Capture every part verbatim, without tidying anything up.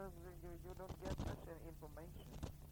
others, you, you don't get such an information.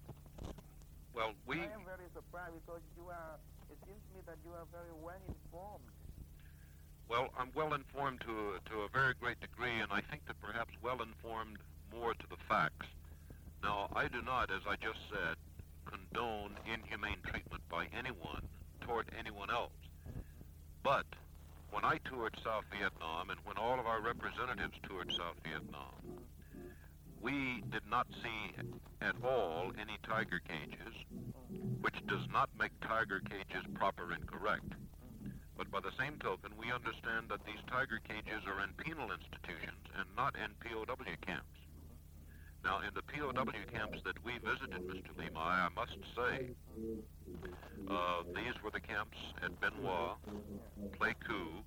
Well, we... I am very surprised because you are, it seems to me that you are very well informed. Well, I'm well informed to, a- to a very great degree, and I think that perhaps well informed more to the facts. Now, I do not, as I just said, condone inhumane treatment by anyone toward anyone else. But when I toured South Vietnam and when all of our representatives toured South Vietnam, we did not see at all any tiger cages, which does not make tiger cages proper and correct. But by the same token, we understand that these tiger cages are in penal institutions and not in P O W camps. Now, in the P O W camps that we visited, Mister Limai, I must say, uh, these were the camps at Bien Hoa, Pleiku,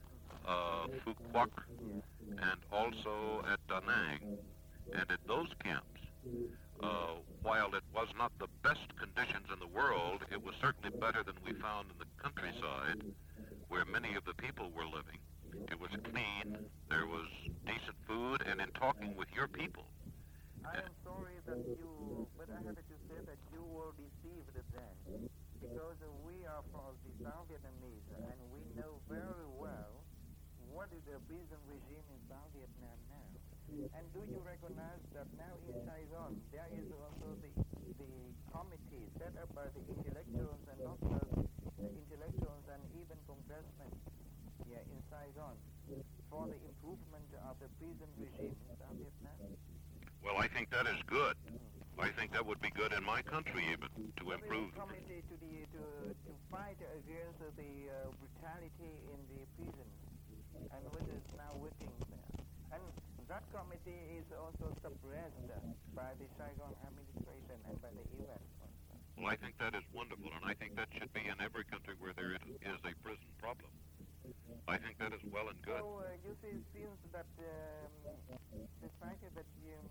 uh, Phu Quoc, and also at Da Nang. And at those camps, uh, while it was not the best conditions in the world, it was certainly better than we found in the countryside, where many of the people were living. It was clean, there was decent food, and in talking with your people. I am sorry that you, but I have to say that you were deceived then, because we are from the South Vietnamese, and we know very well what is the prison regime in South Vietnam now. And do you recognize that now in Saigon, there is also the, the committee set up by the intellectuals and also the intellectuals and even congressmen here in Saigon for the improvement of the prison regime in South Vietnam? Well, I think that is good. I think that would be good in my country even, to improve. The committee to, the, to, to fight against the uh, brutality in the prisons, and which is now working there. And that committee is also suppressed by the Saigon administration and by the U S also. Well, I think that is wonderful, and I think that should be in every country where there is is a prison problem. I think that is well and good. So uh, you see, it seems that um, the fact that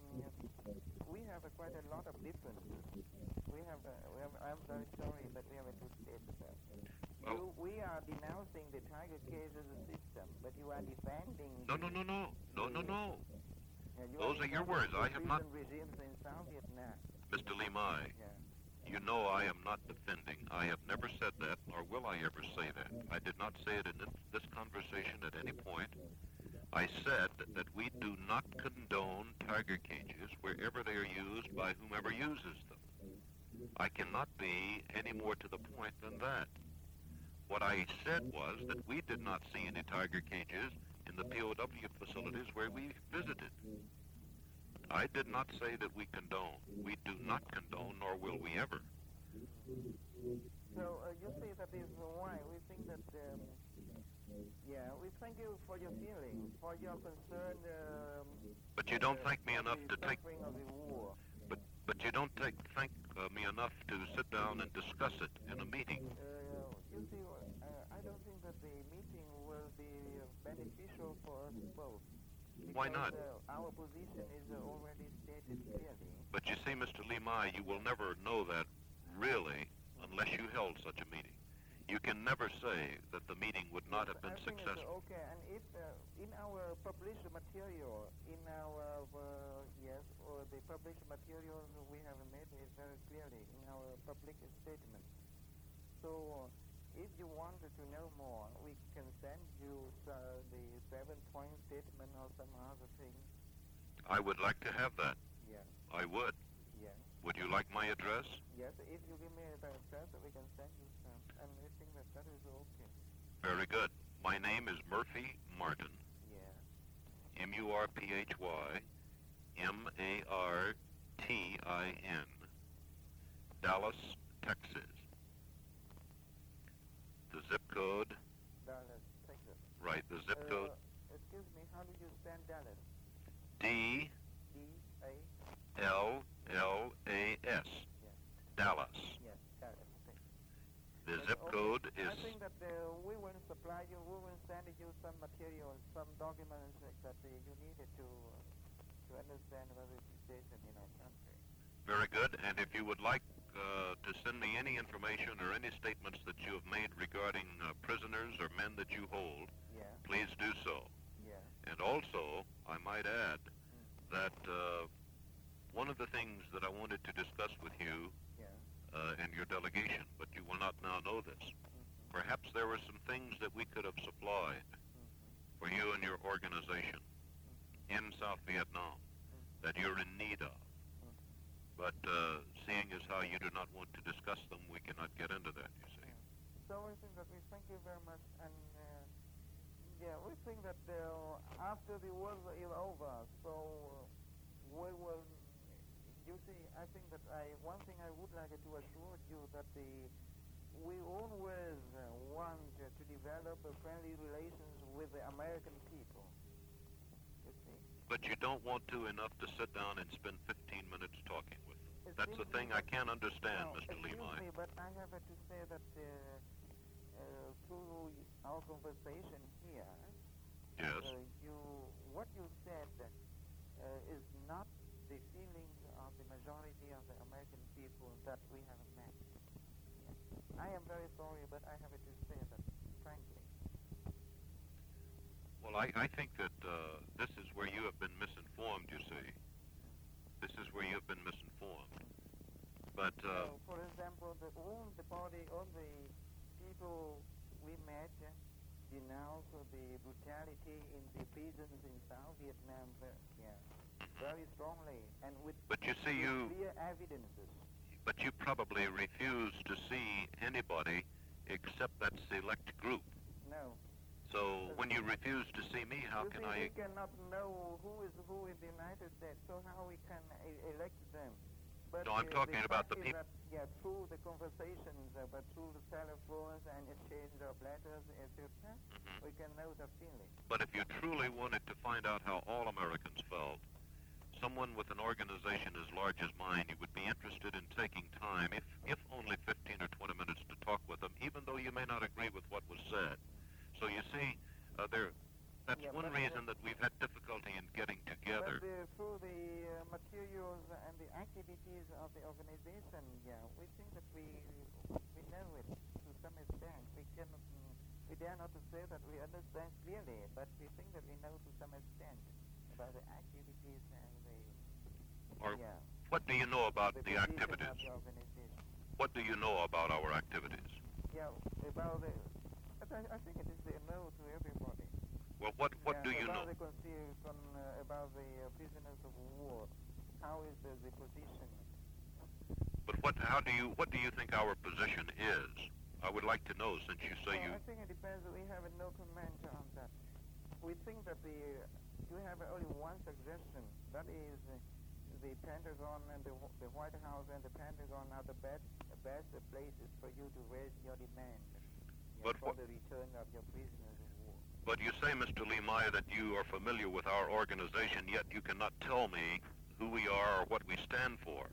um, we have uh, quite a lot of differences. We have, uh, we have, I'm very sorry, but we have to state that. Well, You, we are denouncing the tiger cage as a system, but you are defending... no, no, no, no, no, no, no. Yeah, you Those are your words. I have not... regimes in South Vietnam. Mister Limai, Yeah. you know I am not defending. I have never said that, nor will I ever say that. I did not say it in this conversation at any point. I said that we do not condone tiger cages wherever they are used by whomever uses them. I cannot be any more to the point than that. What I said was that we did not see any tiger cages in the P O W facilities where we visited. I did not say that we condone. We do not condone, nor will we ever. So uh, you say that is why we think that, um, yeah, we thank you for your feeling, for your concern. Um, But you don't uh, thank me of enough the to take... suffering of the war. But but you don't take, thank uh, me enough to sit down and discuss it in a meeting. Uh, you see, uh, I don't think that the meeting will be uh, beneficial for us both. Why not? Because, uh, our position is uh, already stated clearly. But you see, Mister Limai, you will never know that really unless you held such a meeting. You can never say that the meeting would not have been I think it's, successful. okay, and if uh, in our published material, in our, uh, yes, or the published materials we have made it very clearly in our public statement. So uh, if you wanted to know more, we can send you uh, the seven-point statement or some other thing. I would like to have that. Yes, I would. yes, Would you like my address? yes. If you give me the address, we can send you some, and I think that that is okay. Very good. My name is Murphy Martin, Yeah. M U R P H Y, M A R T I N, Dallas, Texas. The zip code, Dallas, Texas. right, the zip code, Uh, excuse me, how do you spell Dallas? D D A. L L A S, Yes. Dallas. Yes, Dallas. Okay. The But zip okay, code I is, think that uh, we will supply you. We will send you some materials, some documents that uh, you needed to uh, to understand what is the situation in our country. very good. And if you would like uh, to send me any information or any statements that you have made regarding uh, prisoners or men that you hold, Yeah. please do so. Yeah. And also, I might add that uh, know this. Perhaps there were some things that we could have supplied for you and your organization in South Vietnam that you're in need of. But uh, seeing as how you do not want to discuss them, we cannot get into that, you see. So I think that we thank you very much, and uh, yeah, we think that uh, after the war is over, so uh, we will, you see, I think that I, one thing I would like to assure you that the, we always uh, want uh, to develop a friendly relations with the American people, you see. But you don't want to enough to sit down and spend fifteen minutes talking with them. It That's the thing I can't understand, no, Mister excuse Limai. me, but I have to say that uh, uh, through our conversation here, Yes. uh, you, what you said uh, is not the feelings of the majority of the American people that we have met. Yes. I am very sorry, but I have to say that frankly. Well, I, I think that uh, this is where you have been misinformed, you see. This is where you have been misinformed. But, uh, so, for example, the, all the party, all the people we met uh, denounce the brutality in the prisons in South Vietnam very, yeah, very strongly, and with, but you see, with you, clear evidences. but you probably refuse to see anybody except that select group. No. So when you refuse to see me, how you can see, I... We cannot know who is who in the United States, so how we can e- elect them. But No, I'm uh, talking the about fact the is peop- that, yeah, through the conversations, uh, but through the telephones and exchange of letters, et cetera, Mhm. we can know the feeling. But if you truly wanted to find out how all Americans felt, someone with an organization as large as mine, you would be interested in taking time, if, if only fifteen or twenty minutes, to talk with them, even though you may not agree with what was said. So you see, uh, there, that's Yeah, one but- reason that we've had difficulty in getting together. But uh, through the uh, materials and the activities of the organization, yeah, we think that we we know it to some extent. We cannot, mm, we dare not to say that we understand clearly, but we think that we know to some extent about the activities and the Or yeah. what do you know about the the position activities? of the organization. What do you know about our activities? Yeah, about the. But I, I think it is the know to everybody. Well, what, what yeah, do you about know? The constitution, uh, about the uh, prisoners of war. How is the, the position? But what, how do you, what do you think our position is? I would like to know, since you say Well, you... I think it depends. We have no comment on that. We think that the you have only one suggestion. That is uh, the Pentagon and the, the White House and the Pentagon are the best best places for you to raise your demand yeah, But for what- the return of your prisoners of war. But you say, Mister Limai, that you are familiar with our organization, yet you cannot tell me who we are or what we stand for.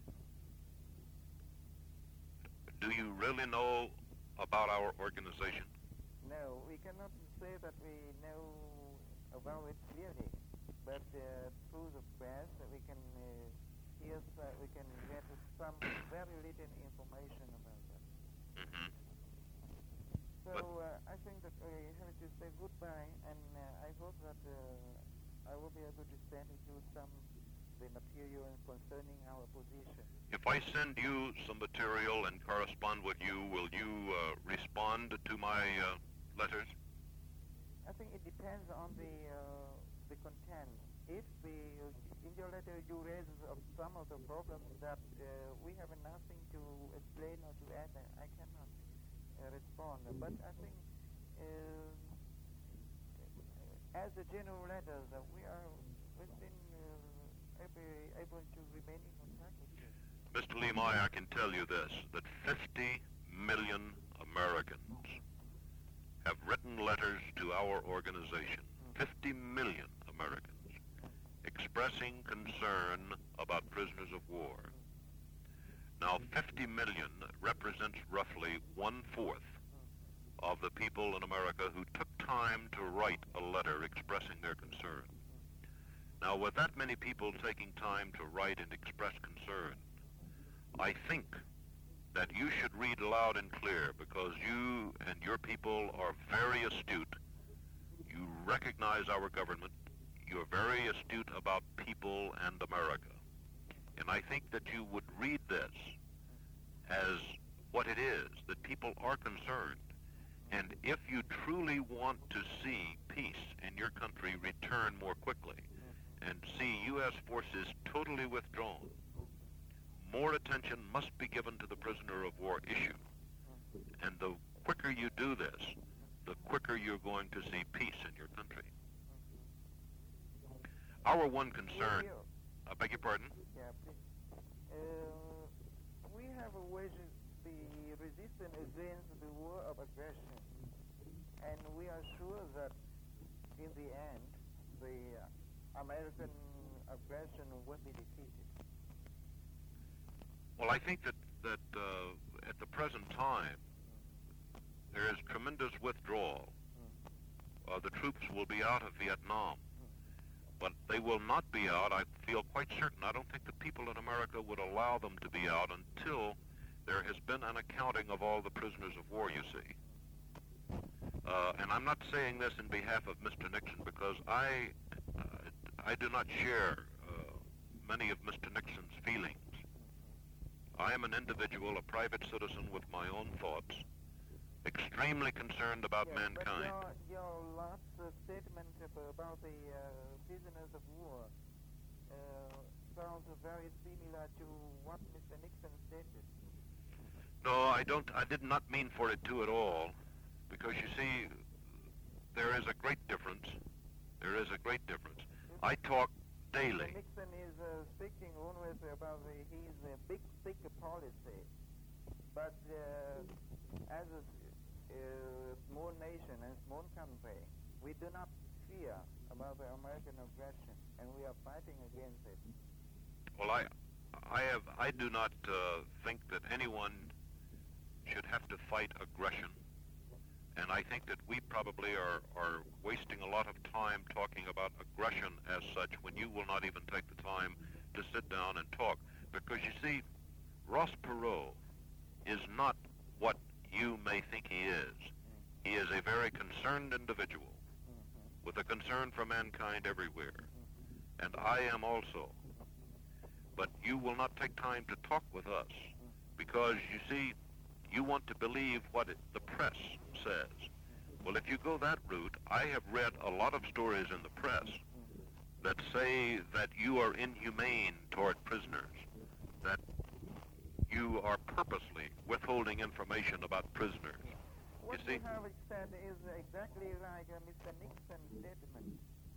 Do you really know about our organization? No, we cannot say that we know about it clearly, but uh, through the press uh, we can uh, hear, uh, we can get some very little information about that. Mm-hmm. So uh, I think that we have to say goodbye, and uh, I hope that uh, I will be able to send you some the material concerning our position. If I send you some material and correspond with you, will you uh, respond to my uh, letters? I think it depends on the uh, the content. If the in your letter you raise uh, some of the problems that uh, we have nothing to explain or to add, I cannot uh, respond. But I think uh, as the general letters, uh, we are within uh, able, able to remain in contact with you. Mister Limai, I can tell you this, that fifty million Americans have written letters to our organization, fifty million Americans, expressing concern about prisoners of war. Now, fifty million represents roughly one-fourth of the people in America who took time to write a letter expressing their concern. Now, with that many people taking time to write and express concern, I think that you should read loud and clear, because you and your people are very astute. You recognize our government. You're very astute about people and America. And I think that you would read this as what it is, that people are concerned. And if you truly want to see peace in your country return more quickly and see U S forces totally withdrawn, more attention must be given to the prisoner of war issue. And the quicker you do this, the quicker you're going to see peace in your country. Our one concern, I beg your pardon? Yeah, please. Uh, we have waged the resistance against the war of aggression, and we are sure that in the end, the American aggression will be defeated. Well, I think that, that uh, at the present time, there is tremendous withdrawal. Uh, the troops will be out of Vietnam, but they will not be out, I feel quite certain. I don't think the people in America would allow them to be out until there has been an accounting of all the prisoners of war, you see. Uh, and I'm not saying this in behalf of Mister Nixon, because I, uh, I do not share uh, many of Mister Nixon's feelings. I am an individual, a private citizen with my own thoughts, extremely concerned about yes, mankind. But your, your last uh, statement about the uh, prisoners of war uh, sounds very similar to what Mister Nixon stated. No, I don't. I did not mean for it to at all, because you see, there is a great difference. There is a great difference. I talk daily. Mister Nixon is uh, speaking always about the, his uh, big stick policy, but uh, as a uh, small nation and small country, we do not fear about the American aggression, and we are fighting against it. Well, I, I have, I do not uh, think that anyone should have to fight aggression, and I think that we probably are, are wasting a lot of time talking about aggression as such when you will not even take the time to sit down and talk. Because you see, Ross Perot is not what you may think he is. He is a very concerned individual with a concern for mankind everywhere, and I am also. But you will not take time to talk with us because, you see, you want to believe what it, the press says. Well, if you go that route, I have read a lot of stories in the press that say that you are inhumane toward prisoners, that you are purposely withholding information about prisoners. What you see, you have said is exactly like uh, Mister Nixon's statement.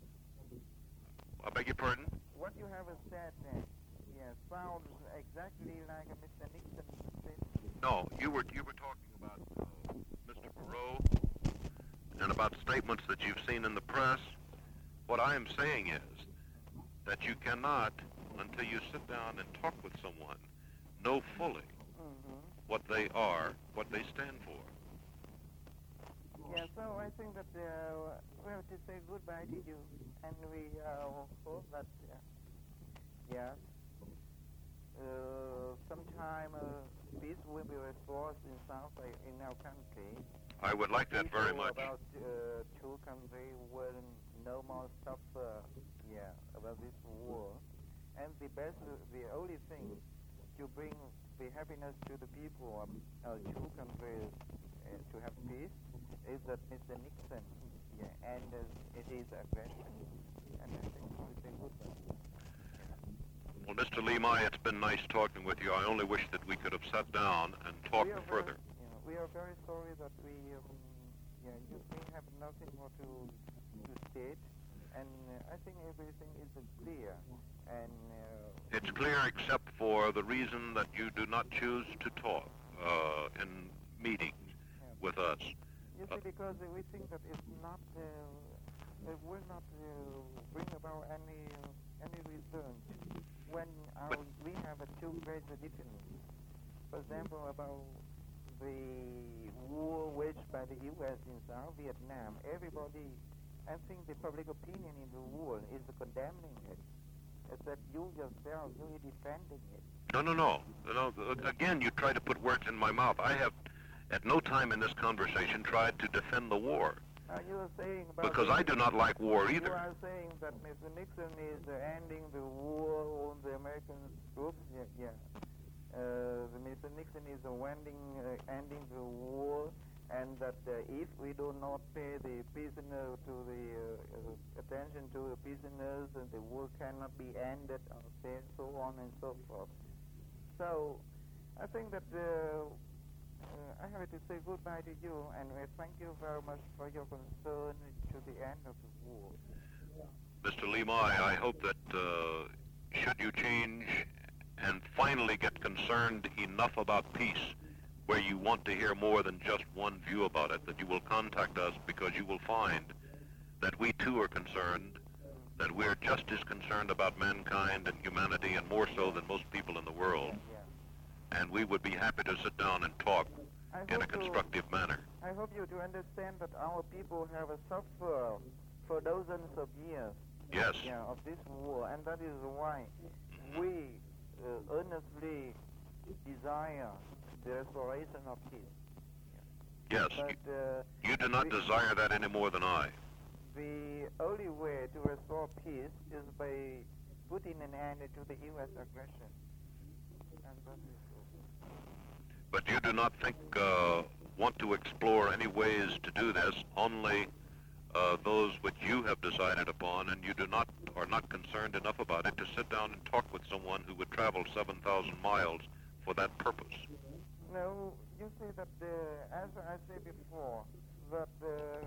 I beg your pardon? What you have said uh, yeah, sounds exactly like a Mister Nixon's statement. No, you were you were talking about uh, Mister Perot and about statements that you've seen in the press. What I am saying is that you cannot, until you sit down and talk with someone, know fully mm-hmm. what they are, what they stand for. Yeah, so I think that uh, we have to say goodbye to you, and we uh, hope that, uh, yeah, uh, sometime uh, peace will be restored in South uh, in our country. I would like that People very much. About uh, two countries will no more suffer, yeah, about this war, and the best, the only thing to bring the happiness to the people of uh, two countries uh, to have peace is that Mister Nixon, yeah, and uh, it is aggression, and I think we say goodbye. Yeah. Well, Mister Lee Mai, it's been nice talking with you. I only wish that we could have sat down and talked we are further. Very, yeah, we are very sorry that we, um, yeah, you we have nothing more to to state, and uh, I think everything is uh, clear, and. Uh, It's clear except for the reason that you do not choose to talk uh, in meetings yeah. with us. You see, because uh, we think that it's not, uh, it will not uh, bring about any uh, any result when our, But we have a two great difference. For example, about the war waged by the U S in South Vietnam, everybody, I think the public opinion in the world is condemning it. It's that you yourself really defending it. No, no, no. no. Again, you try to put words in my mouth. I have, at no time in this conversation, tried to defend the war. Uh, you are saying about Because I do not like war either. You are saying that Mister Nixon is uh, ending the war on the American troops. Yeah, yeah. uh, Mister Nixon is uh, ending, uh, ending the war, and that uh, if we do not pay the prisoner to the uh, uh, attention to the prisoners, then the war cannot be ended, or say, so on and so forth. So I think that uh, uh, I have to say goodbye to you, and uh, thank you very much for your concern to the end of the war. Mister Limai, I hope that uh, should you change and finally get concerned enough about peace, where you want to hear more than just one view about it, that you will contact us, because you will find that we too are concerned, that we're just as concerned about mankind and humanity, and more so than most people in the world. Yeah. And we would be happy to sit down and talk I in a hope you- constructive manner. I hope you to understand that our people have uh, suffered for dozens of years. Yes. Yeah, of this war, and that is why we uh, earnestly desire the restoration of peace. Yes. But uh, You do not we- desire that any more than I. the only way to restore peace is by putting an end to the U S aggression. And that is all. But you do not think, uh, want to explore any ways to do this, only uh, those which you have decided upon, and you do not, are not concerned enough about it to sit down and talk with someone who would travel seven thousand miles for that purpose. No, you see that, uh, as I said before, that uh,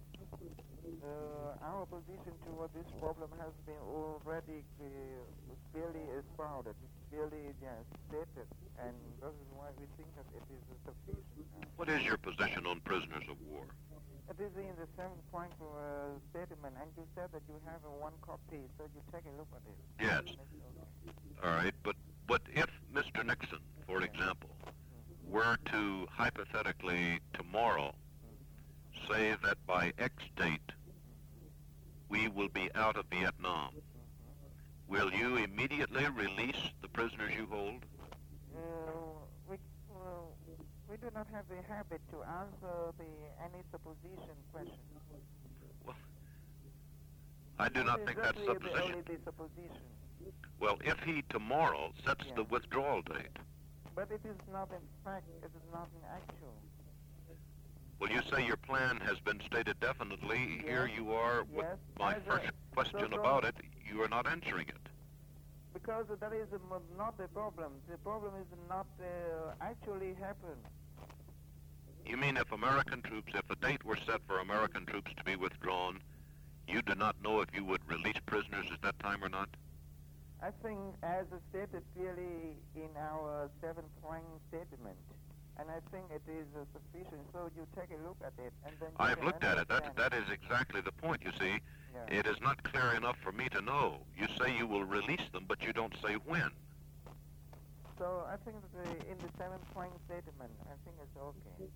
uh, our position toward this problem has been already uh, clearly expounded, clearly yeah, stated, and that is why we think that it is sufficient. What is your position on prisoners of war? It is in the seventh point uh, statement, and you said that you have a one copy, so you take a look at it. Yes. Okay. All right, but, but if Mister Nixon, for example, were to hypothetically tomorrow say that by X date we will be out of Vietnam, will you immediately release the prisoners you hold? Uh, we, well, we do not have the habit to answer the any supposition question. Well, I do not think that's Exactly the, supposition. only the supposition. Well, if he tomorrow sets Yeah. the withdrawal date, But it is not in fact, it is not in actual. well, you say your plan has been stated definitely. Yes. Here you are with Yes. my As a- first question so- so- about it. You are not answering it. Because that is um, not the problem. The problem is not uh, actually happen. You mean if American troops, if the date were set for American troops to be withdrawn, you do not know if you would release prisoners at that time or not? I think, as stated clearly in our seven-point statement, and I think it is uh, sufficient. So you take a look at it, and then you I've can looked at it. That, understand. that is exactly the point, you see. Yeah. It is not clear enough for me to know. You say you will release them, but you don't say when. So I think that the, in the seven-point statement, I think it's okay.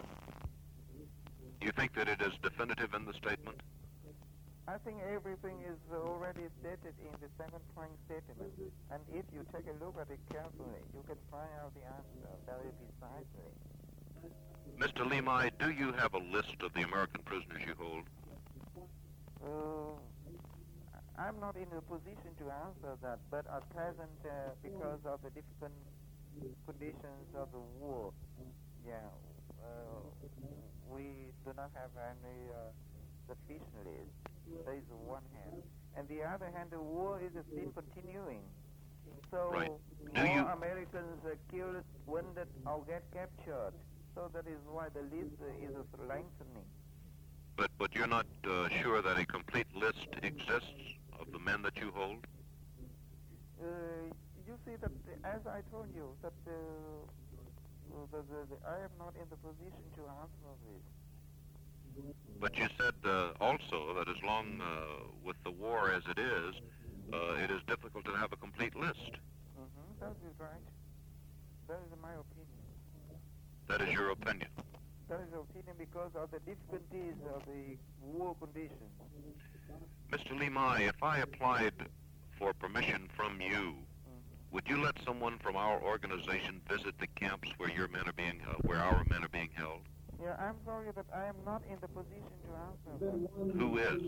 You think that it is definitive in the statement? I think everything is already stated in the seven-point statement, and if you take a look at it carefully, you can find out the answer very precisely. Mister Limai, do you have a list of the American prisoners you hold? Uh, I'm not in a position to answer that, but at present, uh, because of the different conditions of the war, yeah, uh, we do not have any uh, sufficient list. That is one hand. And the other hand, the war is still continuing. So Right. Do more you- Americans are killed, wounded, or get captured. So that is why the list uh, is lengthening. But but you're not uh, sure that a complete list exists of the men that you hold? Uh, you see that, uh, as I told you, that uh, uh, the, the, the, I am not in the position to answer this. But you said uh, also that as long uh, with the war as it is, uh, it is difficult to have a complete list. Mm-hmm. That is right. That is my opinion. That is your opinion. That is opinion because of the difficulties of the war conditions. Mister Limai, if I applied for permission from you, would you let someone from our organization visit the camps where your men are being, uh, where our men are being held? Yeah, I'm sorry that I am not in the position to answer that. Who is?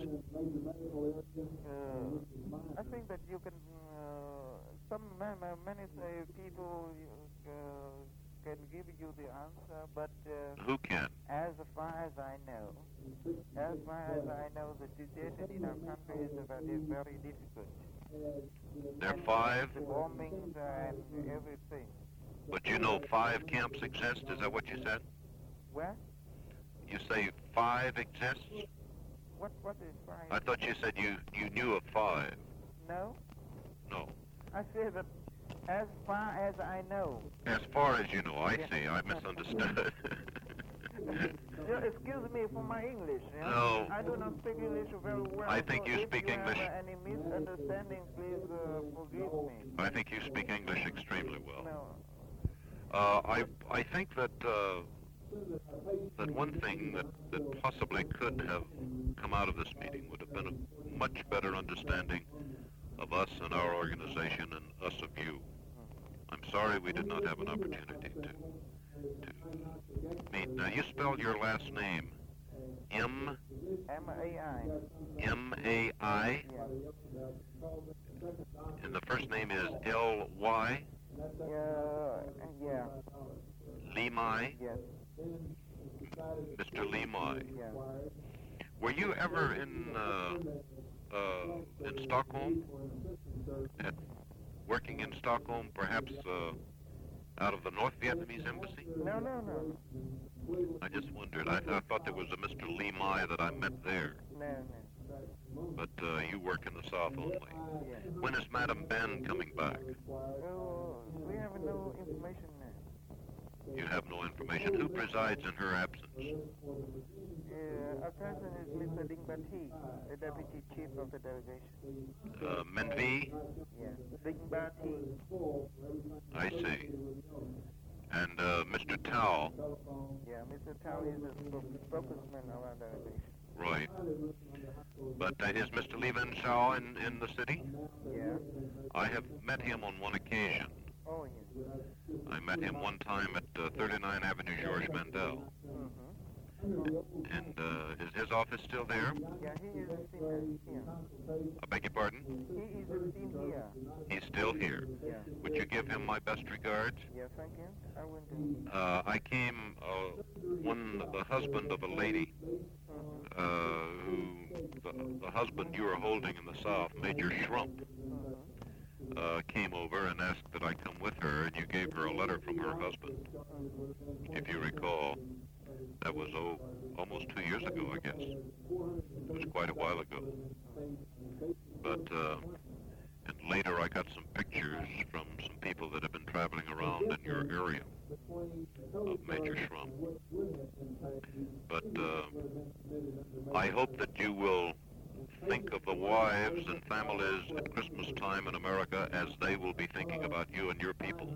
Uh, I think that you can, uh, some ma- ma- many uh, people uh, uh, can give you the answer, but uh, Who can? as far as I know, as far as I know, the situation in our country is very, very difficult. There are And, uh, five, The bombings and everything. but you know five camps exist. Is that what you said? Where? You say five exists? What? What is fine? I thought you said you, you knew of five. No? No. I say that as far as I know. As far as you know, I Yeah. see. I misunderstood. Yeah, excuse me for my English. Yeah? No. I do not speak English very well. I think so you if speak you English- Have any misunderstanding, please uh, forgive me. I think you speak English extremely well. No. Uh, I I think that uh, that one thing that, that possibly could have come out of this meeting would have been a much better understanding of us and our organization and us of you. I'm sorry we did not have an opportunity to to meet. Now you spelled your last name M M A I. M A I, Yeah. and the first name is L Y Yeah. Yeah. Limai, Yes. Mister Limai. Yeah. Were you ever in uh, uh, in Stockholm? At, working in Stockholm, perhaps uh, out of the North Vietnamese embassy? No, no, no. I just wondered. I, I thought there was a Mister Limai that I met there, No, no. but uh, you work in the South only. Yeah. When is Madame Ben coming back? Oh, we have no information now. You have no information. Who presides in her absence? Uh, our president is Mister Ding Bati, the deputy chief of the delegation. Uh, Menvi? Yeah. Ding Bati. I see. And uh, Mister Tao? Yeah, Mister Tao is the spok- spokesman of our delegation. Right. But uh, is Mister Lee Ven Shao in, in the city? Yeah. I have met him on one occasion. Oh, yeah. I met him one time at uh, thirty-nine Avenue Georges Mandel. Mm-hmm. And uh, is his office still there? Yeah, he is seen here. I beg your pardon? He is seen here. He's still here. Yeah. Would you give him my best regards? Yeah, thank you. I will do. Uh, I came, uh, one, the husband of a lady, Mm-hmm. uh, who, the, the husband you were holding in the South, Major Schrump, Mm-hmm. uh, came over and asked that I come with her, and you gave her a letter from her husband. If you recall, that was, oh, almost two years ago, I guess. It was quite a while ago. But, uh, and later I got some pictures from some people that have been traveling around in your area of Major Schrump. But uh, I hope that you will think of the wives and families at Christmas time in America as they will be thinking about you and your people.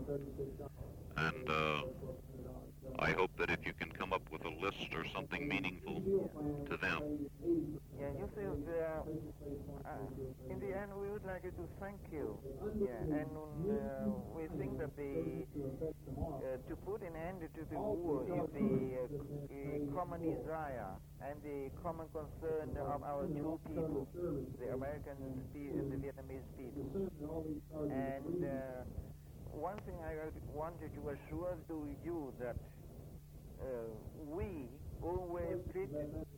And uh, I hope that if you can come up with a list or something meaningful to them. Yeah, you see, uh, uh, in the end, we would like to thank you. Yeah, and uh, we think that the uh, to put an end to the war is the uh, common desire and the common concern of our two people, the American and the Vietnamese people. And uh, one thing I wanted to assure to you that uh, we always treat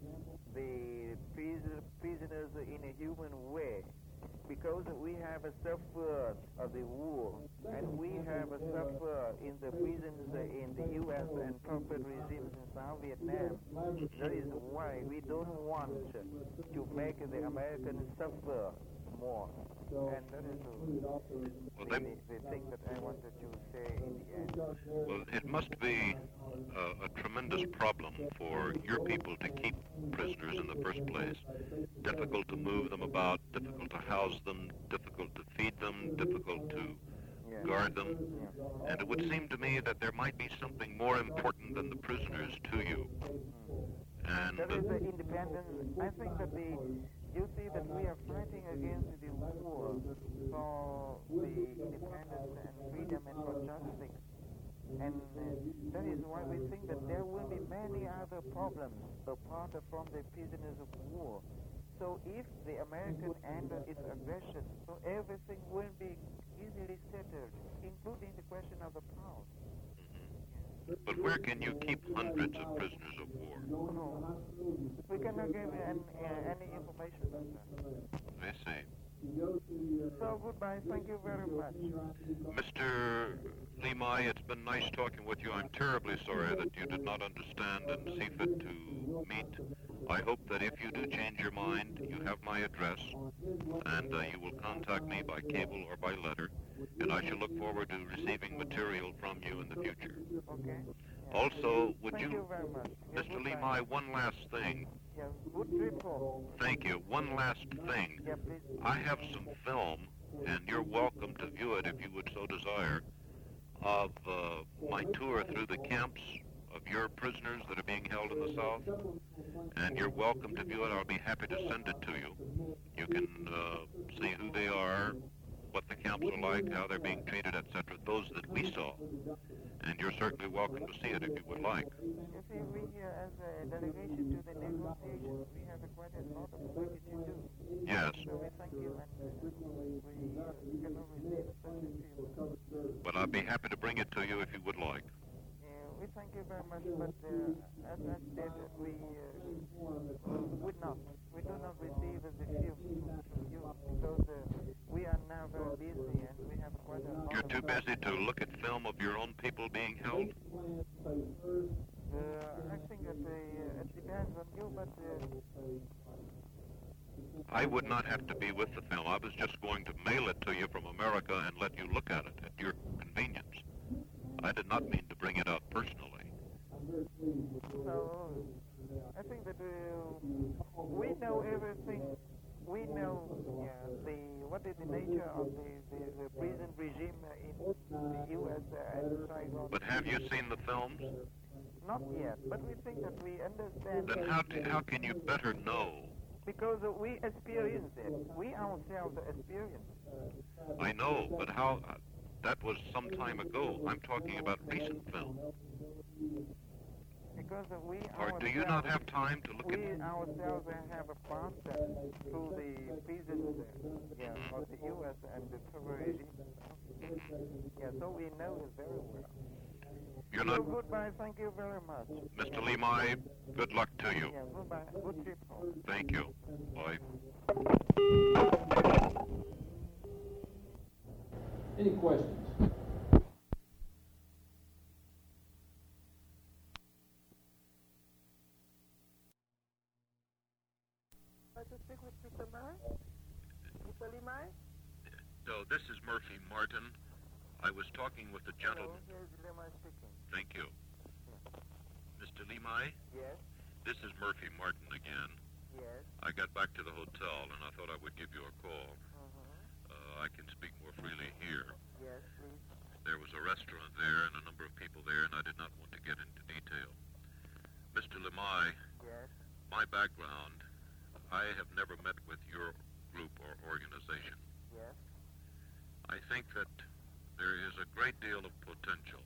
the pris- prisoners in a human way, because we have suffered of the war, and we have suffered in the prisons in the U S and puppet regimes in South Vietnam. That is why we don't want to make the Americans suffer more. And that is the, Well, the, they, the thing that I wanted to say in the end. well, it must be a, a tremendous problem for your people to keep prisoners in the first place. Difficult to move them about, difficult to house them, difficult to feed them, difficult to Yeah. guard them. Yeah. And it would seem to me that there might be something more important than the prisoners to you. And There uh, is the independence. I think that the you see that we are fighting against the war for the independence and freedom and for justice. And uh, that is why we think that there will be many other problems apart from the prisoners of war. So if the American end its aggression, so everything will be easily settled, including the question of the pound. But where can you keep hundreds of prisoners of war? No, we cannot give an, uh, any information on that. I see. So goodbye. Thank you very much. Mister Limai, it's been nice talking with you. I'm terribly sorry that you did not understand and see fit to meet. I hope that if you do change your mind, you have my address, and uh, you will contact me by cable or by letter, and I shall look forward to receiving material from you in the future. Okay. Also, would Thank you, you very much. Yeah, Mister goodbye. Limai, one last thing. Yeah, good trip home. Thank you. One last thing. Yeah, please. I have some film, and you're welcome to view it if you would so desire, of uh, my tour through the camps of your prisoners that are being held in the South. And you're welcome to view it. I'll be happy to send it to you. You can uh, see who they are, what the camps are like, how they're being treated, et cetera, those that we saw. And you're certainly welcome to see it if you would like. You see, we here as a delegation to the negotiations, we have a quite a lot of work to do. Yes. So we thank you, and uh, we uh, cannot receive such a field. But I'd be happy to bring it to you if you would like. Uh, we thank you very much, but uh, as I said, we uh, would not. We do not receive the field from you because uh, we are now very busy and we have quite a lot You're of too work. busy to look at film of your own people being held? Uh, I think that uh, it depends on you, but uh, I would not have to be with the film. I was just going to mail it to you from America and let you look at it at your convenience. I did not mean to bring it out personally. so I think that uh, we know everything. We know yeah, the what is the nature of the, the, the prison regime in the U S and Saigon. But have you seen the films? Not yet, but we think that we understand. Then how, do, how can you better know? Because uh, we experience it. We ourselves experience it. I know, but how? Uh, that was some time ago. I'm talking about recent film. Because uh, we Or do you not ourselves- have time to look We at... ourselves have a process through the prisons uh, yeah, of the U S and the terror regime. Yeah, so we know it very well. You're So not... goodbye, thank you very much. Mister Limai, good luck to you. Yeah, goodbye. Good trip home. Thank you. Bye. Any questions? Like to speak with Mister Mai? Mister Limai? No, this is Murphy Martin. I was talking with the Hello, gentleman. here's Limai speaking. Thank you. Mister Limai, Yes, this is Murphy Martin again. yes. I got back to the hotel and I thought I would give you a call. Mm-hmm. Uh, I can speak more freely here. Yes, please. There was a restaurant there and a number of people there, and I did not want to get into detail. Mister Limai, Yes, my background, I have never met with your group or organization. yes. I think that there is a great deal of potential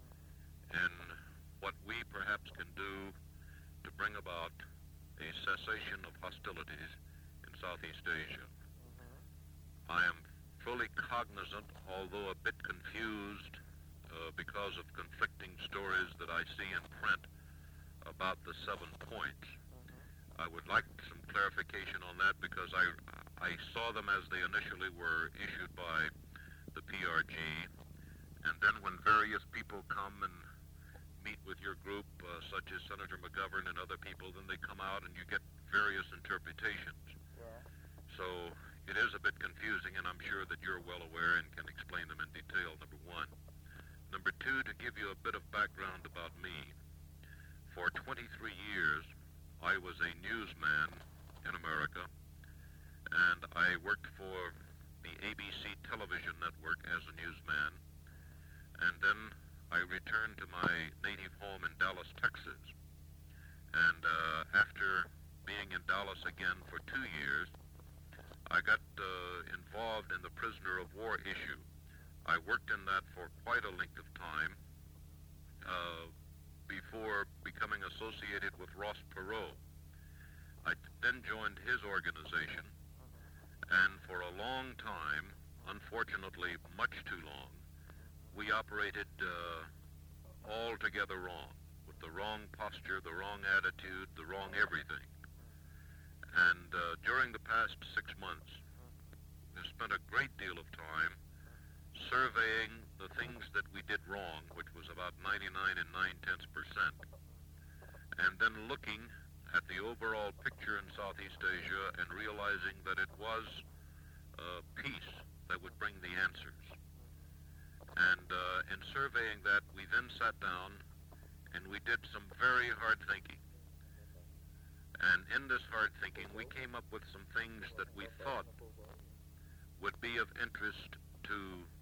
in what we perhaps can do to bring about a cessation of hostilities in Southeast Asia. Mm-hmm. I am fully cognizant, although a bit confused uh, because of conflicting stories that I see in print about the seven points. Mm-hmm. I would like some clarification on that because I, I saw them as they initially were issued by the P R G, and then when various people come and meet with your group, uh, such as Senator McGovern and other people, then they come out and you get various interpretations. Yeah. So it is a bit confusing, and I'm sure that you're well aware and can explain them in detail, number one. Number two, to give you a bit of background about me. For twenty-three years, I was a newsman in America, and I worked for the A B C television network as a newsman, and then I returned to my native home in Dallas, Texas. And uh, after being in Dallas again for two years, I got uh, involved in the prisoner of war issue. I worked in that for quite a length of time uh, before becoming associated with Ross Perot. I then joined his organization, and for a long time unfortunately, much too long. We operated uh, altogether wrong, with the wrong posture, the wrong attitude, the wrong everything. And uh, during the past six months, we've spent a great deal of time surveying the things that we did wrong, which was about ninety-nine and nine-tenths percent, and then looking at the overall picture in Southeast Asia and realizing that it was uh, peace that would bring the answers. And uh, in surveying that, we then sat down and we did some very hard thinking. And in this hard thinking, we came up with some things that we thought would be of interest to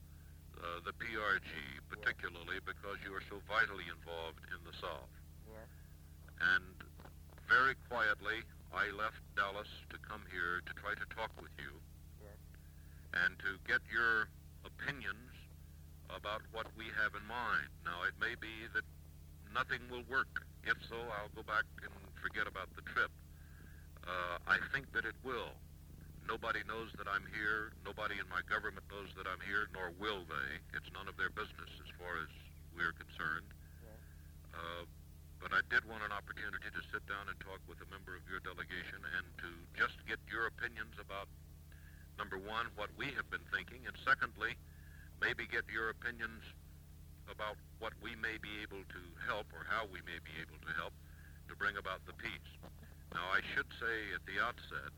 uh, the P R G, particularly because you are so vitally involved in the South. Yes. And very quietly, I left Dallas to come here to try to talk with you. Yes. And to get your opinions about what we have in mind. Now, it may be that nothing will work. If so, I'll go back and forget about the trip. Uh, I think that it will. Nobody knows that I'm here. Nobody in my government knows that I'm here, nor will they. It's none of their business as far as we're concerned. Yes. Uh, but I did want an opportunity to sit down and talk with a member of your delegation and to just get your opinions about, number one, what we have been thinking, and secondly, maybe get your opinions about what we may be able to help or how we may be able to help to bring about the peace. Now, I should say at the outset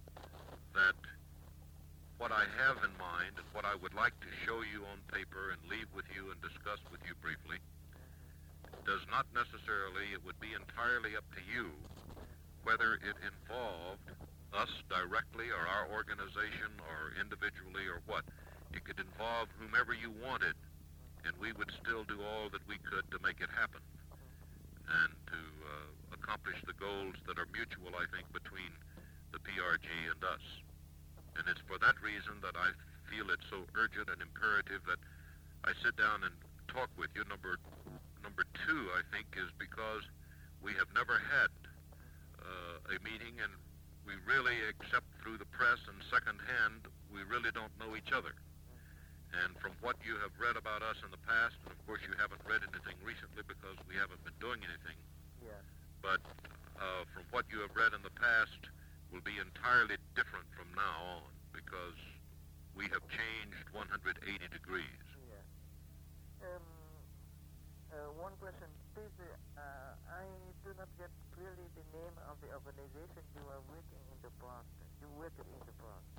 that what I have in mind and what I would like to show you on paper and leave with you and discuss with you briefly does not necessarily, it would be entirely up to you whether it involved us directly or our organization or individually or what. It could involve whomever you wanted, and we would still do all that we could to make it happen and to uh, accomplish the goals that are mutual, I think, between the P R G and us. And it's for that reason that I feel it's so urgent and imperative that I sit down and talk with you. Number number two, I think, is because we have never had uh, a meeting, and we really, except through the press and secondhand, we really don't know each other. And from what you have read about us in the past, and of course you haven't read anything recently because we haven't been doing anything, Yeah. but uh, from what you have read in the past will be entirely different from now on because we have changed one hundred eighty degrees. Yeah. Um, uh, one question, please. Uh, I do not get clearly the name of the organization you are working in the past. You worked in the past.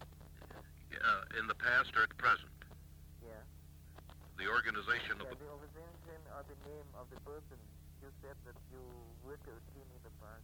Uh, in the past or at present? Yeah. The organization of Yeah, the... the organization or the name of the person you said that you worked with him in the past.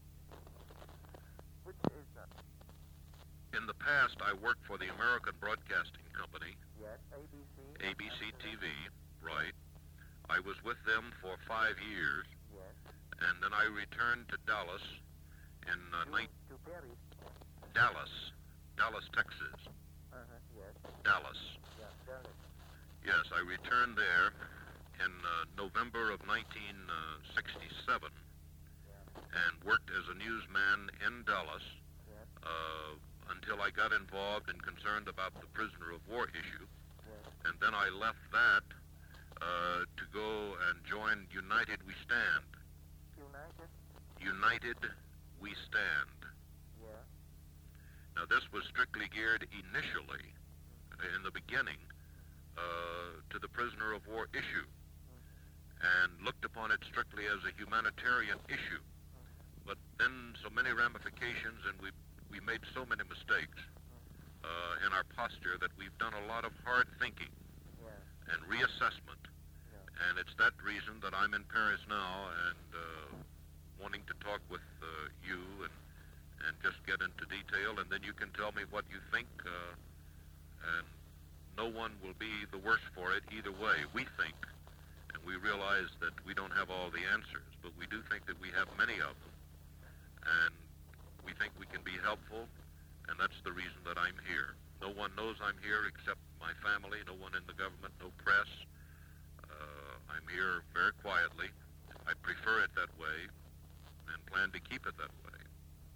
Which is that? In the past, I worked for the American Broadcasting Company. Yes, A B C. A B C T V, right. I was with them for five years, Yes. and then I returned to Dallas in uh, You night went to Paris. Dallas, Dallas, Texas. Uh-huh, yes. Dallas. Yeah, Dallas. Yes, I returned there in uh, November of nineteen sixty-seven Yeah. and worked as a newsman in Dallas Yes. uh, until I got involved and concerned about the prisoner of war issue. Yes. And then I left that uh, to go and join United We Stand. United. United We Stand. Yeah. Now, this was strictly geared initially, in the beginning, uh, to the prisoner of war issue, and looked upon it strictly as a humanitarian issue. But then so many ramifications, and we we made so many mistakes uh, in our posture that we've done a lot of hard thinking Yeah. and reassessment. Yeah. And it's that reason that I'm in Paris now and uh, wanting to talk with uh, you and and just get into detail, and then you can tell me what you think, uh, and no one will be the worse for it either way. We think, and we realize that we don't have all the answers, but we do think that we have many of them, and we think we can be helpful, and that's the reason that I'm here. No one knows I'm here except my family, no one in the government, no press. Uh, I'm here very quietly. I prefer it that way and plan to keep it that way.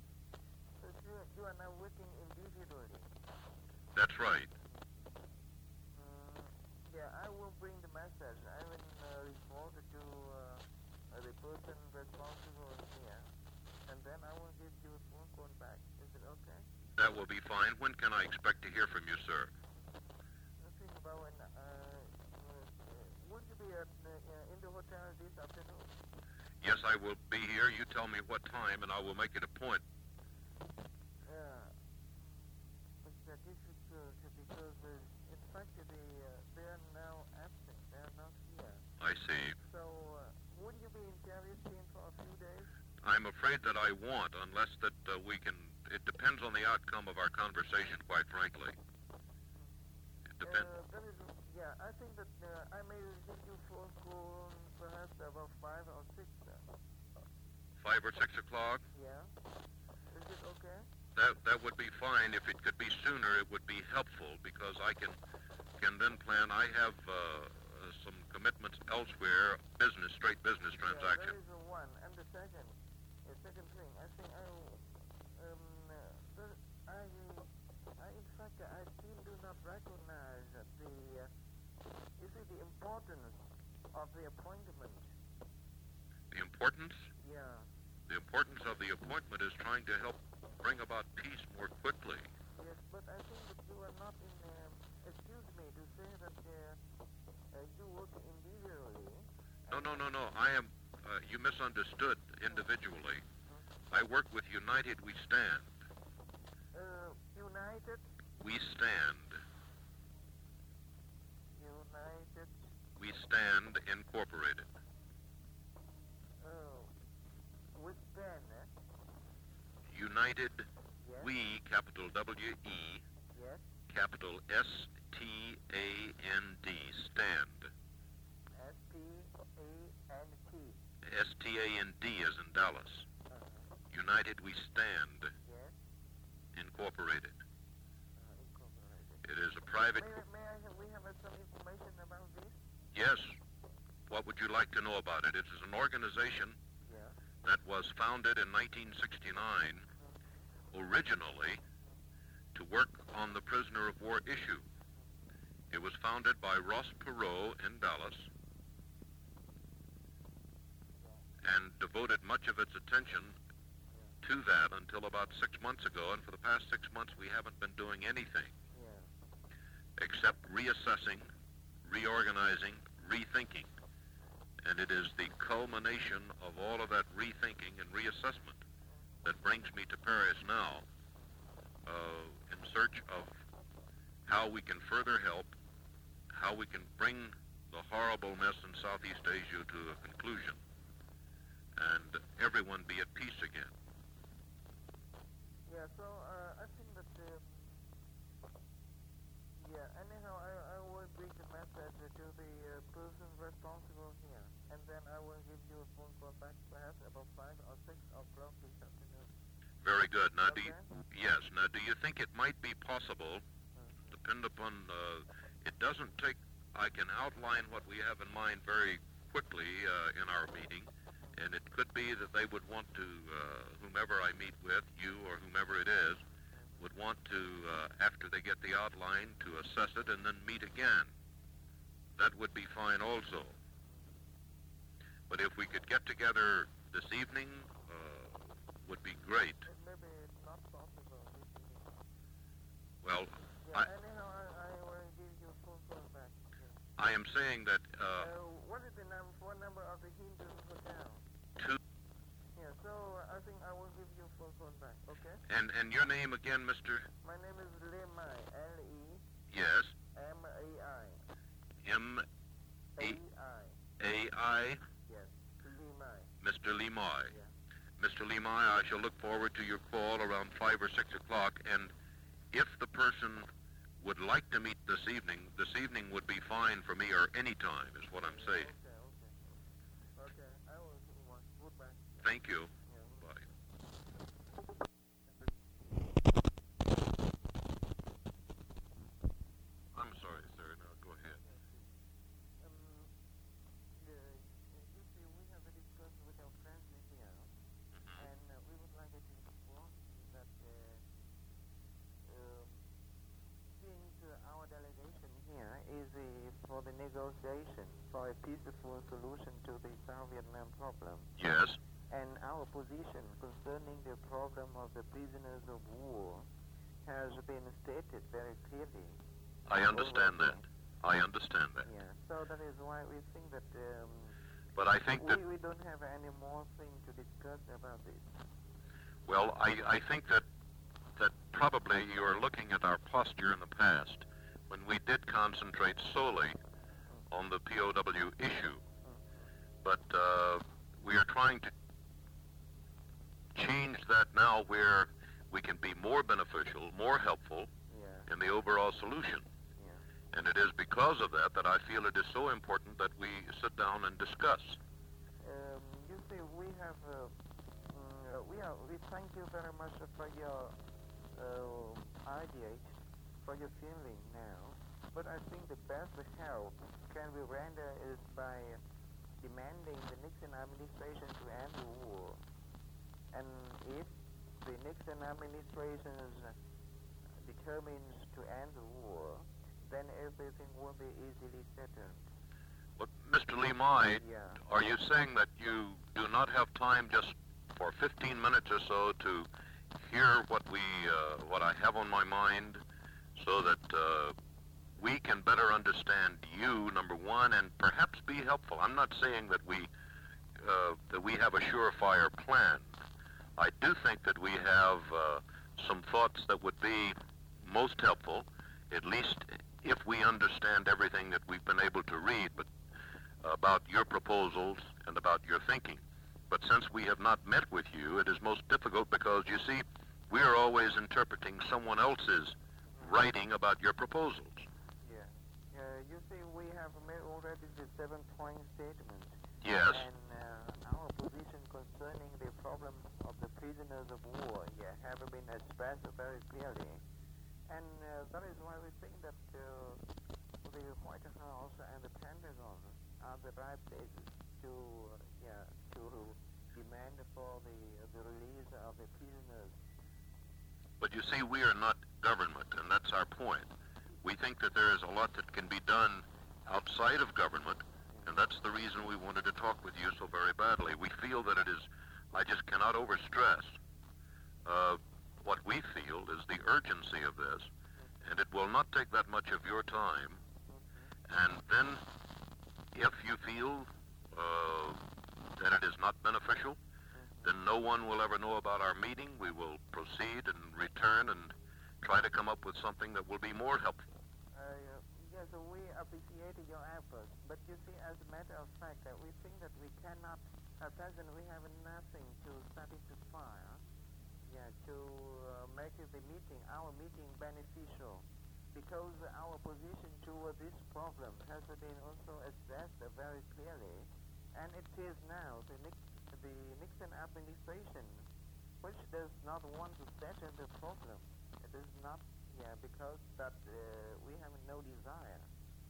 So you, you are now working individually. That's right. Yeah, I will bring the message. I will uh, report it to uh, the person responsible here, and then I will give you a phone call back. Is it okay? That will be fine. When can I expect to hear from you, sir? I think about when, uh, uh, would you be at, uh, in the hotel this afternoon? Yes, I will be here. You tell me what time, and I will make it a point. Yeah. It's uh, difficult because, uh, in fact, they, uh, they are now absent. They are not here. I see. So, uh, wouldn't you be interested for a few days? I'm afraid that I won't, unless that uh, we can... It depends on the outcome of our conversation, quite frankly. It depends. Uh, that is, yeah, I think that uh, I may give you phone call perhaps about five or six. Uh, Five or six o'clock? yeah. Is it okay? That that would be fine. If it could be sooner, it would be helpful because I can can then plan. I have uh, uh, some commitments elsewhere, business, straight business transaction. Yeah, that is the one. And the second, the second thing, I think I, um, uh, the, I, I, in fact, I still do not recognize the, uh, you see, the importance of the appointment. The importance? Yeah. The importance of the appointment is trying to help bring about peace more quickly. Yes, but I think that you are not in, uh, excuse me to say that uh, uh, you work individually. No, no, no, no. I am, uh, you misunderstood individually. I work with United We Stand. Uh, United? We Stand. United? We Stand Incorporated. Oh, with Ben, eh? United Yes. We, capital W E, Yes. capital S T A N D, Stand. S P A N T. S T A N D as in Dallas. Uh-huh. United We Stand Yes. Incorporated. Uh, incorporated. It is a private... May, may I have, we have uh, some information about this? Yes. What would you like to know about it? It is an organization Yeah. that was founded in nineteen sixty-nine, originally to work on the prisoner of war issue. It was founded by Ross Perot in Dallas and devoted much of its attention to that until about six months ago, and for the past six months we haven't been doing anything Yeah. except reassessing, reorganizing, rethinking. And it is the culmination of all of that rethinking and reassessment that brings me to Paris now uh, in search of how we can further help, how we can bring the horrible mess in Southeast Asia to a conclusion, and everyone be at peace again. Yeah, so uh, I think that, um, yeah, anyhow, I, I will bring the message to the uh, person responsible here, and then I will give you a phone call back perhaps about five or six o'clock this afternoon. Very good. Now, do Okay. you, yes, now do you think it might be possible, depend upon, uh, it doesn't take, I can outline what we have in mind very quickly uh, in our meeting, and it could be that they would want to, uh, whomever I meet with, you or whomever it is, would want to, uh, after they get the outline, to assess it and then meet again. That would be fine also. But if we could get together this evening, uh, would be great. It may be not possible this evening. Well, Yeah, I, anyhow, I, I will give you a phone call back. Yeah. I am saying that Uh, uh, what is the num- phone number of the Hindu Hotel? two, Yeah, so I think I will give you a phone call back, okay? and, and your name again, Mister? My name is Lee Mai, L E Yes, M A I. M A I. A I, Yes, Lee Mai. Mister Limai. Yeah. Mister Limai, I shall look forward to your call around five or six o'clock, and if the person would like to meet this evening, this evening would be fine for me, or any time, is what I'm saying. Okay, okay. Okay, I will do one. Goodbye. Thank you. Yeah. Bye. I'm sorry, sir. No, go ahead. Um, uh, you see, we have a discussion with our friends here, and uh, we would like to inform that uh, um, since uh, our delegation here is uh, for for the negotiation for a peaceful solution to the South Vietnam problem. Yes. And our position concerning the problem of the prisoners of war has been stated very clearly. I understand that. I understand that. Yeah, so that is why we think that um, but I think we, that... we don't have any more thing to discuss about this. Well, I, I think that that probably you're looking at our posture in the past when we did concentrate solely on the P O W issue. But uh, we are trying to change that now where we can be more beneficial, more helpful Yeah. in the overall solution. Yeah. And it is because of that that I feel it is so important that we sit down and discuss. Um, you see, we have, uh, mm, we are, we thank you very much for your uh, idea, for your feeling now. But I think the best help can be rendered is by demanding the Nixon administration to end the war. And if the Nixon administration determines to end the war, then everything will be easily settled. But Mister Lee Mai, Yeah. are you saying that you do not have time just for fifteen minutes or so to hear what we, uh, what I have on my mind, so that uh, we can better understand you, number one, and perhaps be helpful? I'm not saying that we uh, that we have a surefire plan. I do think that we have uh, some thoughts that would be most helpful, at least if we understand everything that we've been able to read, but about your proposals and about your thinking. But since we have not met with you, it is most difficult because, you see, we are always interpreting someone else's writing about your proposals. Yeah. Uh, you see, we have made already the seven-point statement. Yes. And uh, our position concerning the problem of the prisoners of war yeah, have been expressed very clearly. And uh, that is why we think that uh, the White House and the Pentagon are the right places to, uh, yeah, to demand for the, the release of the prisoners. But you see, we are not government, and that's our point. We think that there is a lot that can be done outside of government, and that's the reason we wanted to talk with you so very badly. We feel that it is, I just cannot overstress uh, what we feel is the urgency of this, and it will not take that much of your time. And then, if you feel uh, that it is not beneficial, then no one will ever know about our meeting. We will proceed and return and try to come up with something that will be more helpful. Uh, yes, we appreciate your efforts, but you see, as a matter of fact, uh, we think that we cannot, at present we have nothing to satisfy, yeah, to uh, make the meeting, our meeting beneficial, because our position toward this problem has been also assessed uh, very clearly, and it is now the, Nix the Nixon administration which does not want to settle the problem. It is not, yeah, because that uh, we have no desire.